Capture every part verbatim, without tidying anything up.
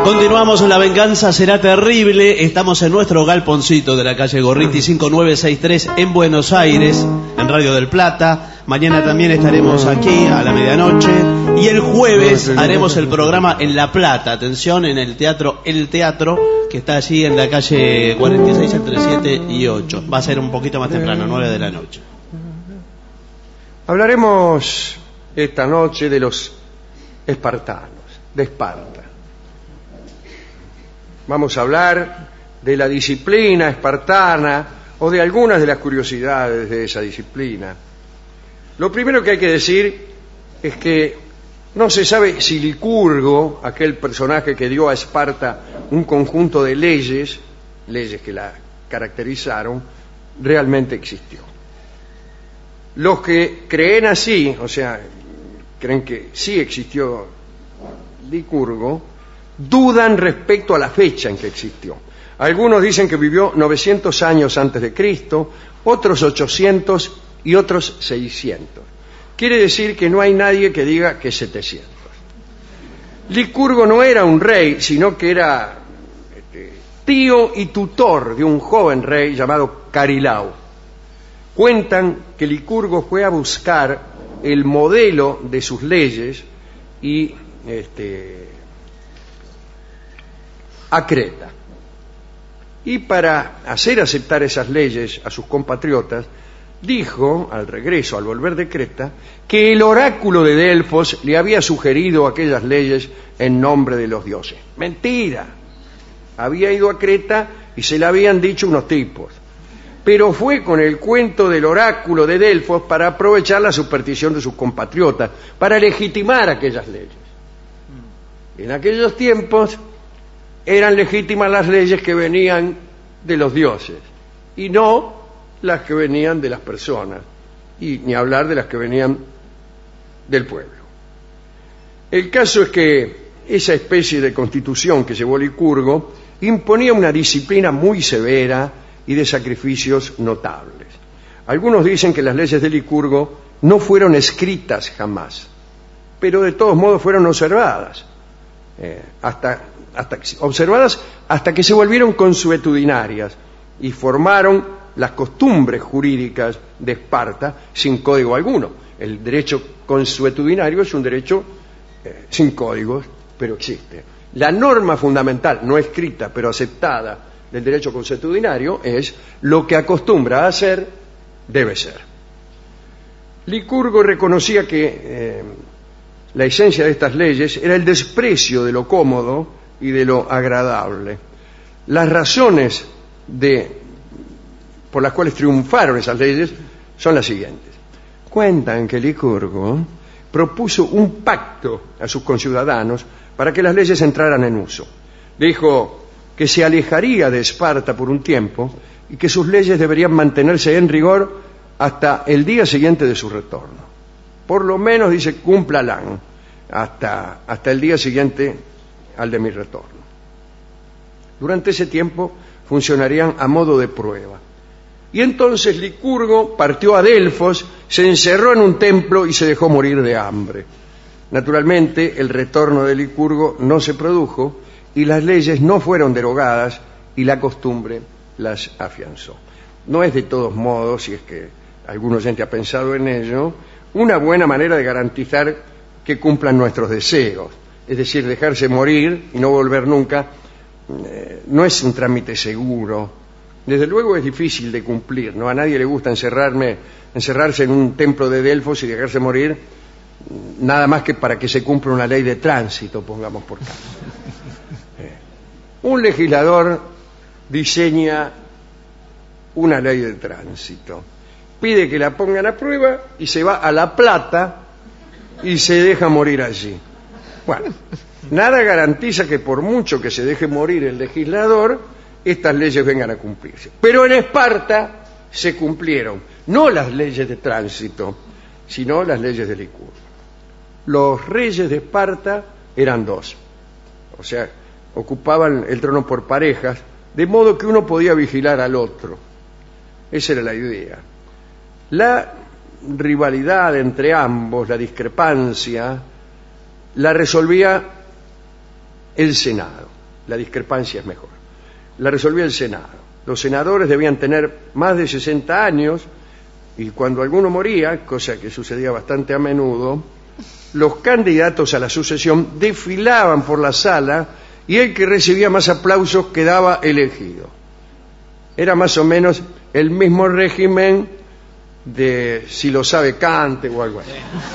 Continuamos, La Venganza Será Terrible. Estamos en nuestro galponcito de la calle Gorriti cinco nueve seis tres en Buenos Aires, en Radio del Plata. Mañana también estaremos aquí a la medianoche. Y el jueves haremos el programa en La Plata. Atención, en el Teatro El Teatro, que está allí en la calle cuarenta y seis entre siete y ocho. Va a ser un poquito más temprano, nueve de la noche. Hablaremos esta noche de los espartanos, de Esparta. Vamos a hablar de la disciplina espartana o de algunas de las curiosidades de esa disciplina. Lo primero que hay que decir es que no se sabe si Licurgo, aquel personaje que dio a Esparta un conjunto de leyes, leyes que la caracterizaron, realmente existió. Los que creen así, o sea, creen que sí existió Licurgo, dudan respecto a la fecha en que existió. Algunos dicen que vivió novecientos años antes de Cristo, otros ochocientos y otros seiscientos. Quiere decir que no hay nadie que diga que setecientos. Licurgo no era un rey, sino que era este, tío y tutor de un joven rey llamado Carilao. Cuentan que Licurgo fue a buscar el modelo de sus leyes y este, a Creta. Y para hacer aceptar esas leyes a sus compatriotas, dijo, al regreso, al volver de Creta, que el oráculo de Delfos le había sugerido aquellas leyes en nombre de los dioses. Mentira. Había ido a Creta y se le habían dicho unos tipos. Pero fue con el cuento del oráculo de Delfos para aprovechar la superstición de sus compatriotas, para legitimar aquellas leyes. En aquellos tiempos eran legítimas las leyes que venían de los dioses y no las que venían de las personas, y ni hablar de las que venían del pueblo. El caso es que esa especie de constitución que llevó Licurgo imponía una disciplina muy severa y de sacrificios notables. Algunos dicen que las leyes de Licurgo no fueron escritas jamás, pero de todos modos fueron observadas, eh, hasta Hasta que, observadas hasta que se volvieron consuetudinarias y formaron las costumbres jurídicas de Esparta sin código alguno. El derecho consuetudinario es un derecho eh, sin códigos, pero existe. La norma fundamental, no escrita, pero aceptada, del derecho consuetudinario es: lo que acostumbra a hacer, debe ser. Licurgo reconocía que eh, la esencia de estas leyes era el desprecio de lo cómodo y de lo agradable. Las razones de, por las cuales triunfaron esas leyes son las siguientes. Cuentan que Licurgo propuso un pacto a sus conciudadanos para que las leyes entraran en uso. Dijo que se alejaría de Esparta por un tiempo y que sus leyes deberían mantenerse en rigor hasta el día siguiente de su retorno. Por lo menos, dice, cúmplalan hasta, hasta el día siguiente al de mi retorno. Durante ese tiempo funcionarían a modo de prueba. Y entonces Licurgo partió a Delfos, se encerró en un templo y se dejó morir de hambre. Naturalmente, el retorno de Licurgo no se produjo y las leyes no fueron derogadas y la costumbre las afianzó. No es de todos modos, si es que algún oyente ha pensado en ello, una buena manera de garantizar que cumplan nuestros deseos. Es decir, dejarse morir y no volver nunca, eh, no es un trámite seguro. Desde luego es difícil de cumplir, ¿no? A nadie le gusta encerrarme, encerrarse en un templo de Delfos y dejarse morir, nada más que para que se cumpla una ley de tránsito, pongamos por caso. Eh, un legislador diseña una ley de tránsito, pide que la pongan a prueba y se va a La Plata y se deja morir allí. Bueno, nada garantiza que por mucho que se deje morir el legislador, estas leyes vengan a cumplirse. Pero en Esparta se cumplieron, no las leyes de tránsito, sino las leyes de Licurgo. Los reyes de Esparta eran dos, o sea, ocupaban el trono por parejas, de modo que uno podía vigilar al otro. Esa era la idea. La rivalidad entre ambos, la discrepancia, la resolvía el Senado. La discrepancia es mejor. La resolvía el Senado. Los senadores debían tener más de sesenta años y cuando alguno moría, cosa que sucedía bastante a menudo, los candidatos a la sucesión desfilaban por la sala y el que recibía más aplausos quedaba elegido. Era más o menos el mismo régimen de si lo sabe cante o algo así.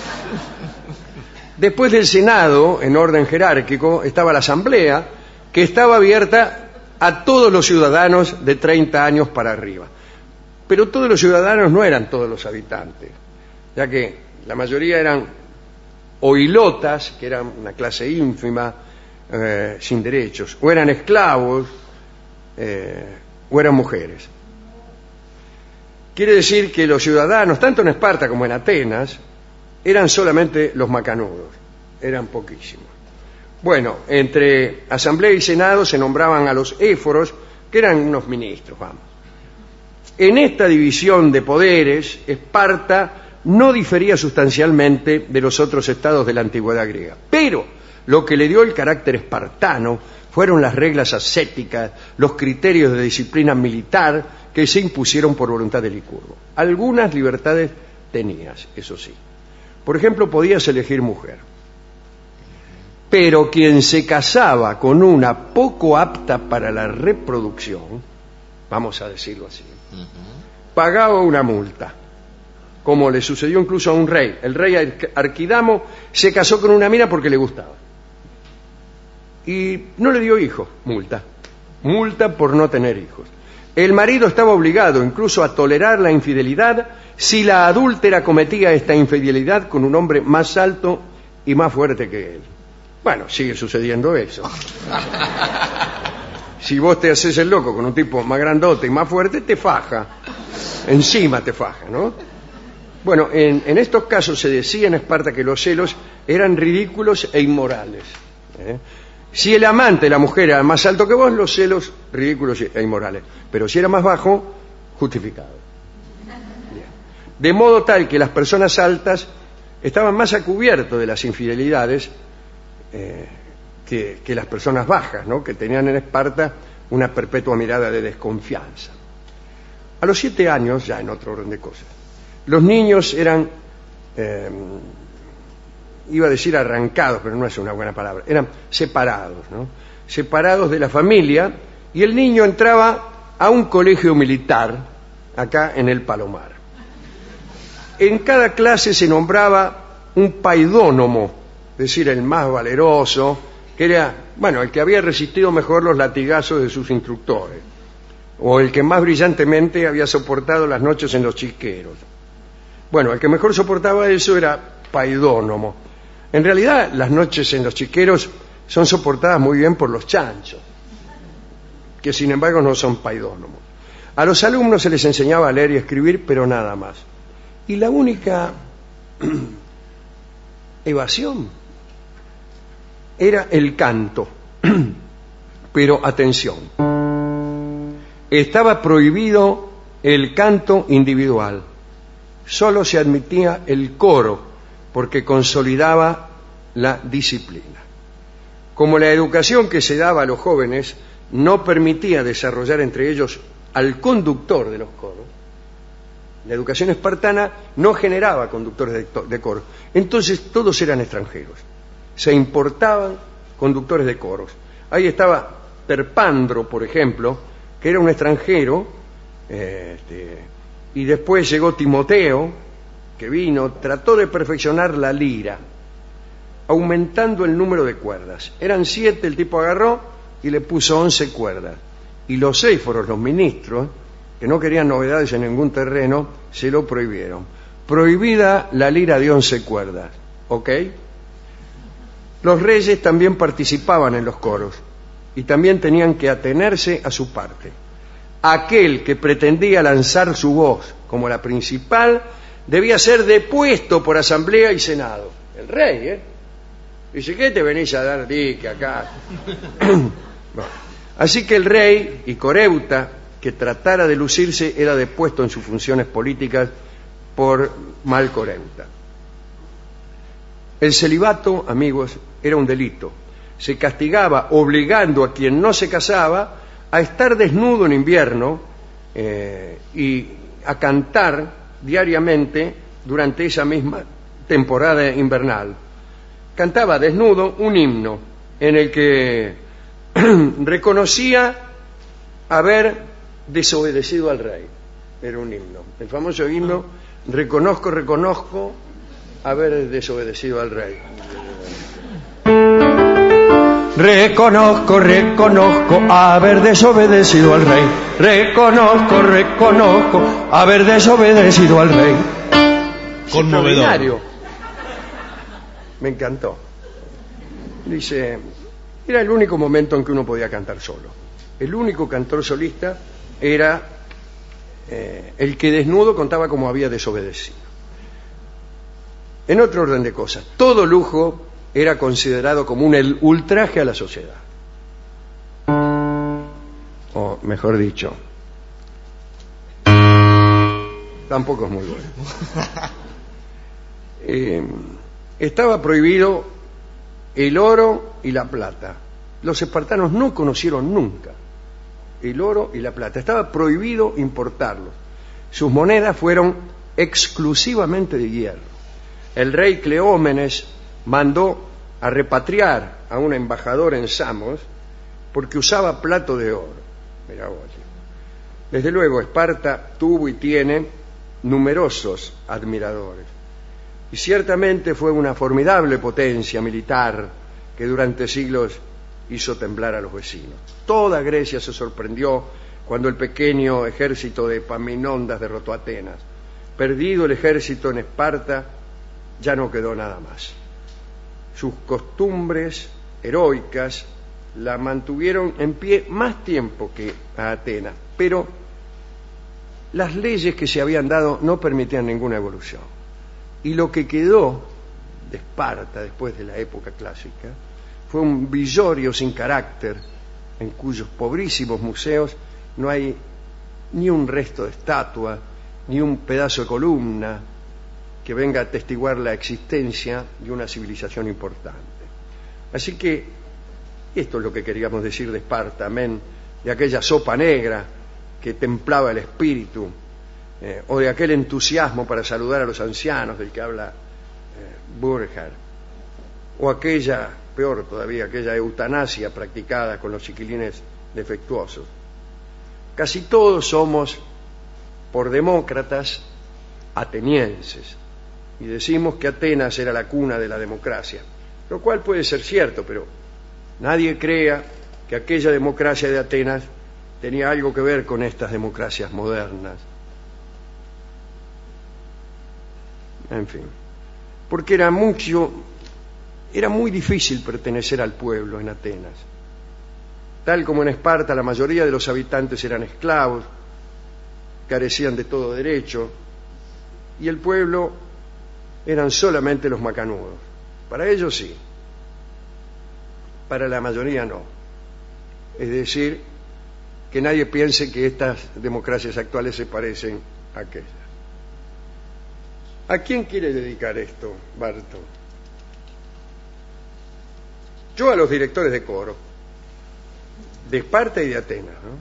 Después del Senado, en orden jerárquico, estaba la Asamblea, que estaba abierta a todos los ciudadanos de treinta años para arriba. Pero todos los ciudadanos no eran todos los habitantes, ya que la mayoría eran oilotas, que eran una clase ínfima, eh, sin derechos, o eran esclavos, eh, o eran mujeres. Quiere decir que los ciudadanos, tanto en Esparta como en Atenas, eran solamente los macanudos, eran poquísimos. Bueno, entre Asamblea y Senado se nombraban a los éforos, que eran unos ministros, vamos. En esta división de poderes, Esparta no difería sustancialmente de los otros estados de la antigüedad griega. Pero lo que le dio el carácter espartano fueron las reglas ascéticas, los criterios de disciplina militar que se impusieron por voluntad de Licurgo. Algunas libertades tenías, eso sí. Por ejemplo, podías elegir mujer. Pero quien se casaba con una poco apta para la reproducción, vamos a decirlo así, pagaba una multa, como le sucedió incluso a un rey. El rey Arquidamo se casó con una mina porque le gustaba. Y no le dio hijos, multa. Multa por no tener hijos. El marido estaba obligado incluso a tolerar la infidelidad si la adúltera cometía esta infidelidad con un hombre más alto y más fuerte que él. Bueno, sigue sucediendo eso. Si vos te haces el loco con un tipo más grandote y más fuerte, te faja. Encima te faja, ¿no? Bueno, en, en estos casos se decía en Esparta que los celos eran ridículos e inmorales. ¿eh? Si el amante, la mujer, era más alto que vos, los celos ridículos e inmorales. Pero si era más bajo, justificado. Bien. De modo tal que las personas altas estaban más a cubierto de las infidelidades eh, que, que las personas bajas, ¿no? Que tenían en Esparta una perpetua mirada de desconfianza. A los siete años, ya en otro orden de cosas, los niños eran, eh, iba a decir arrancados, pero no es una buena palabra, eran separados, ¿no? Separados de la familia, y el niño entraba a un colegio militar, acá en el Palomar. En cada clase se nombraba un paidónomo, es decir, el más valeroso, que era, bueno, el que había resistido mejor los latigazos de sus instructores, o el que más brillantemente había soportado las noches en los chiqueros. Bueno, el que mejor soportaba eso era paidónomo. En realidad, las noches en los chiqueros son soportadas muy bien por los chanchos, que sin embargo no son paidónomos. A los alumnos se les enseñaba a leer y escribir, pero nada más. Y la única evasión era el canto. Pero atención, estaba prohibido el canto individual. Solo se admitía el coro, porque consolidaba la disciplina. Como la educación que se daba a los jóvenes no permitía desarrollar entre ellos al conductor de los coros, la educación espartana no generaba conductores de, de coro. Entonces todos eran extranjeros. Se importaban conductores de coros. Ahí estaba Terpandro, por ejemplo, que era un extranjero, eh, este, y después llegó Timoteo, que vino, trató de perfeccionar la lira, aumentando el número de cuerdas. Eran siete, el tipo agarró y le puso once cuerdas. Y los éforos, los ministros, que no querían novedades en ningún terreno, se lo prohibieron. Prohibida la lira de once cuerdas, ¿ok? Los reyes también participaban en los coros y también tenían que atenerse a su parte. Aquel que pretendía lanzar su voz como la principal debía ser depuesto por asamblea y senado. El rey, ¿eh? Dice, ¿qué te venís a dar dique acá? Bueno, así que el rey y Coreuta, que tratara de lucirse, era depuesto en sus funciones políticas por mal Coreuta. El celibato, amigos, era un delito. se castigaba obligando a quien no se casaba a estar desnudo en invierno eh, y a cantar diariamente durante esa misma temporada invernal. Cantaba desnudo un himno en el que reconocía haber desobedecido al rey. Era un himno, el famoso himno reconozco, reconozco haber desobedecido al rey. Reconozco, reconozco haber desobedecido al rey. Reconozco, reconozco haber desobedecido al rey. Conmovedor. Me encantó. Dice, era el único momento en que uno podía cantar solo. El único cantor solista era eh, el que desnudo contaba cómo había desobedecido. En otro orden de cosas, todo lujo era considerado como un ultraje a la sociedad. O mejor dicho, tampoco es muy bueno. Eh, estaba prohibido el oro y la plata. Los espartanos no conocieron nunca el oro y la plata. Estaba prohibido importarlos. Sus monedas fueron exclusivamente de hierro. El rey Cleómenes mandó a repatriar a un embajador en Samos porque usaba plato de oro. Mirá vos. Desde luego, Esparta tuvo y tiene numerosos admiradores. Y ciertamente fue una formidable potencia militar que durante siglos hizo temblar a los vecinos. Toda Grecia se sorprendió cuando el pequeño ejército de Epaminondas derrotó a Atenas. Perdido el ejército en Esparta, ya no quedó nada más. Sus costumbres heroicas la mantuvieron en pie más tiempo que a Atenas, pero las leyes que se habían dado no permitían ninguna evolución. Y lo que quedó de Esparta después de la época clásica fue un villorio sin carácter, en cuyos pobrísimos museos no hay ni un resto de estatua, ni un pedazo de columna que venga a atestiguar la existencia de una civilización importante. Así que esto es lo que queríamos decir de Esparta, amén, de aquella sopa negra que templaba el espíritu, eh, o de aquel entusiasmo para saludar a los ancianos del que habla eh, Burckhardt, o aquella, peor todavía, aquella eutanasia practicada con los chiquilines defectuosos. Casi todos somos, por demócratas, atenienses, y decimos que Atenas era la cuna de la democracia, lo cual puede ser cierto, pero nadie crea que aquella democracia de Atenas tenía algo que ver con estas democracias modernas. En fin, porque era mucho, era muy difícil pertenecer al pueblo en Atenas. Tal como en Esparta, la mayoría de los habitantes eran esclavos, carecían de todo derecho, y el pueblo eran solamente los macanudos. Para ellos sí, para la mayoría no. Es decir, que nadie piense que estas democracias actuales se parecen a aquellas. ¿A quién quiere dedicar esto, Barto? Yo a los directores de coro, de Esparta y de Atenas, ¿no?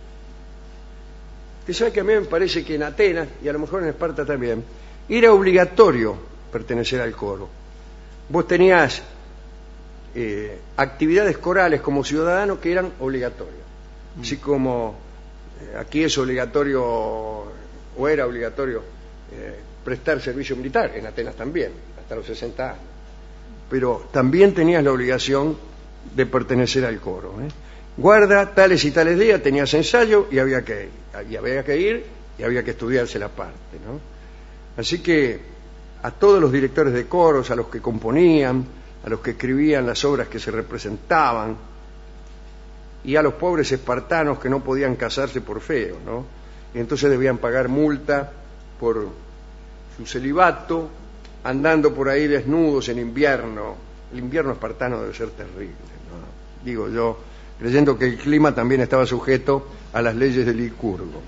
Usted sabe que a mí me parece que en Atenas, y a lo mejor en Esparta también, era obligatorio pertenecer al coro. Vos tenías eh, actividades corales como ciudadano que eran obligatorias. Así como eh, aquí es obligatorio, o era obligatorio, eh, prestar servicio militar, en Atenas también, hasta los sesenta años. Pero también tenías la obligación de pertenecer al coro, ¿eh? Guarda, tales y tales días tenías ensayo y había que ir, y había que ir y había que estudiarse la parte, ¿no? Así que a todos los directores de coros, a los que componían, a los que escribían las obras que se representaban, y a los pobres espartanos que no podían casarse por feo, ¿no? Y entonces debían pagar multa por su celibato, andando por ahí desnudos en invierno. El invierno espartano debe ser terrible, ¿no? Digo yo, creyendo que el clima también estaba sujeto a las leyes de Licurgo.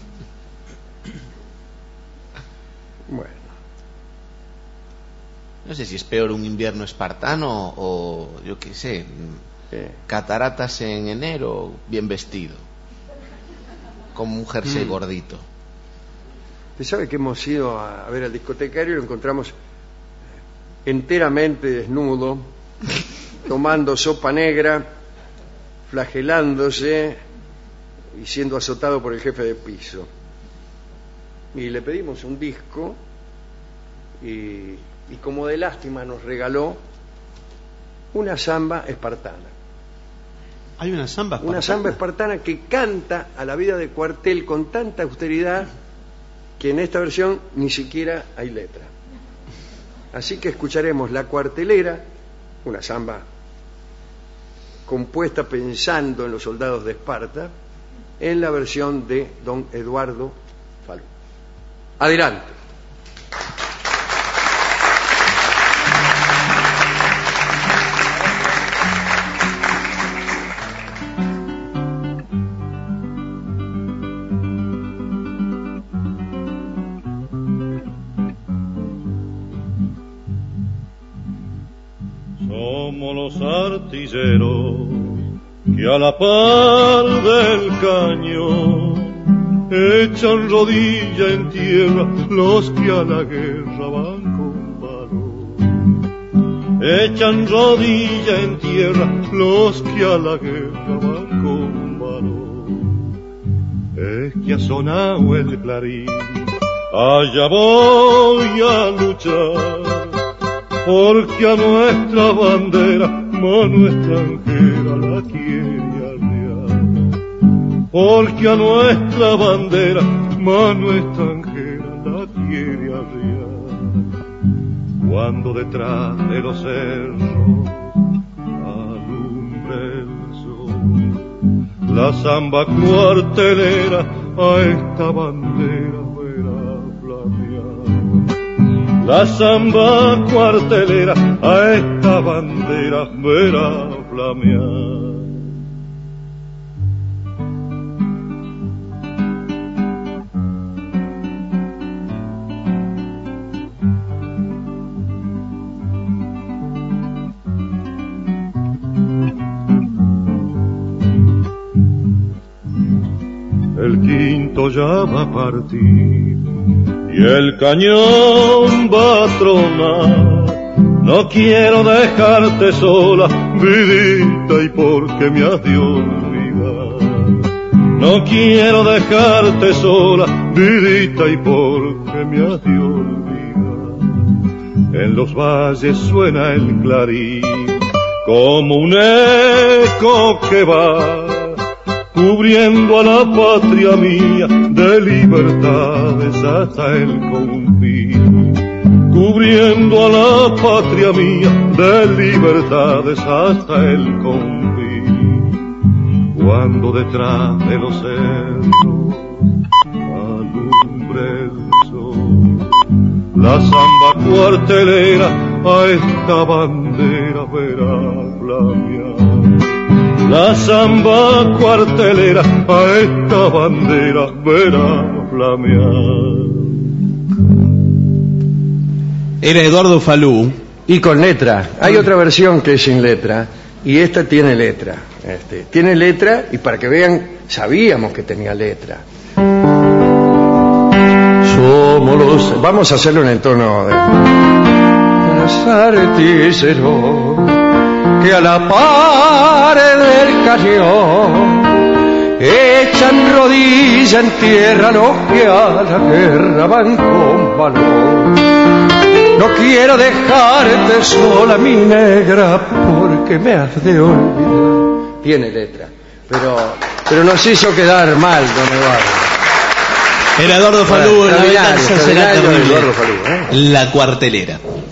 Bueno. no sé si es peor un invierno espartano o, yo qué sé, cataratas en enero, bien vestido, como un jersey mm. gordito. Usted sabe que hemos ido a ver al discotecario y lo encontramos enteramente desnudo, tomando sopa negra, flagelándose y siendo azotado por el jefe de piso. Y le pedimos un disco y, y como de lástima nos regaló una samba espartana. Hay una samba espartana. Una samba espartana que canta a la vida de cuartel con tanta austeridad que en esta versión ni siquiera hay letra. Así que escucharemos La Cuartelera, una samba compuesta pensando en los soldados de Esparta, en la versión de don Eduardo Falú. Adelante. Somos los artilleros que a la par del cañón echan rodilla en tierra los que a la guerra van con valor. Echan rodilla en tierra los que a la guerra van con valor. Es que ha sonado el clarín, allá voy a luchar, porque a nuestra bandera mano extranjera la quiere arriar. Porque a nuestra bandera mano extranjera la quiere arriar. Cuando detrás de los cerros alumbre el sol, la samba cuartelera a esta bandera verá flamear. La samba cuartelera a esta bandera verá flamear. El quinto ya va a partir y el cañón va a tronar. No quiero dejarte sola, vidita, y porque me has de olvidar. No quiero dejarte sola, vidita, y porque me has de olvidar. En los valles suena el clarín como un eco que va cubriendo a la patria mía de libertades hasta el confín. Cubriendo a la patria mía de libertades hasta el confín. Cuando detrás de los cerros alumbre el sol, la samba cuartelera a esta bandera verá flamear. La samba cuartelera a esta bandera verá flamear. Era Eduardo Falú. Y con letra. Hay otra versión que es sin letra y esta tiene letra. Este, tiene letra y para que vean, sabíamos que tenía letra. Somos los... Vamos a hacerlo en el tono de... Los artilleros que a la pared del cañón echan rodilla en tierra los que a la guerra van con valor. No quiero dejarte sola, mi negra, porque me has de olvidar. Tiene letra, pero, pero nos hizo quedar mal, don Eduardo. Era Eduardo Falú, bueno, la venganza será terrible. Eduardo Falú, ¿eh? La Cuartelera.